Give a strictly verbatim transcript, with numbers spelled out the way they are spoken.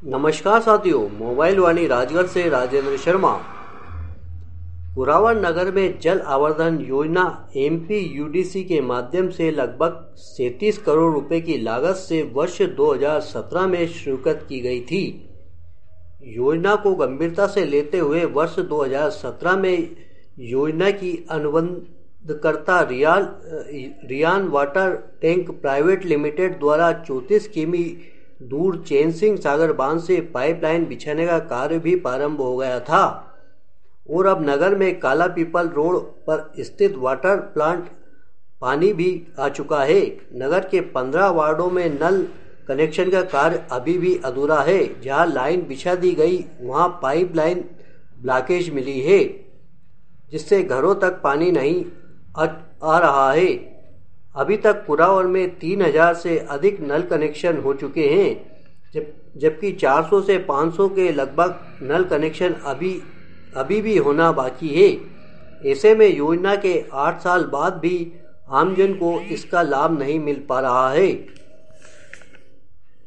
नमस्कार साथियों, मोबाइल वाणी राजगढ़ से राजेंद्र शर्मा। कुरावर नगर में जल आवर्धन योजना एमपी यूडीसी के माध्यम से लगभग सैंतीस करोड़ रुपए की लागत से वर्ष दो हज़ार सत्रह में स्वीकृत की गई थी। योजना को गंभीरता से लेते हुए वर्ष दो हज़ार सत्रह में योजना की अनुबंधकर्ता रियाल रियान वाटर टैंक प्राइवेट लिमिटेड द्वारा चौंतीस किमी दूर चैन सिंह सागर बांध से पाइपलाइन बिछाने का कार्य भी प्रारंभ हो गया था और अब नगर में काला पीपल रोड पर स्थित वाटर प्लांट पानी भी आ चुका है। नगर के पंद्रह वार्डों में नल कनेक्शन का कार्य अभी भी अधूरा है। जहां लाइन बिछा दी गई वहां पाइपलाइन ब्लॉकेज मिली है, जिससे घरों तक पानी नहीं आ, आ रहा है। अभी तक कुरावर में तीन हज़ार से अधिक नल कनेक्शन हो चुके हैं, जब जबकि चार सौ से पाँच सौ के लगभग नल कनेक्शन अभी अभी भी होना बाकी है। ऐसे में योजना के आठ साल बाद भी आमजन को इसका लाभ नहीं मिल पा रहा है।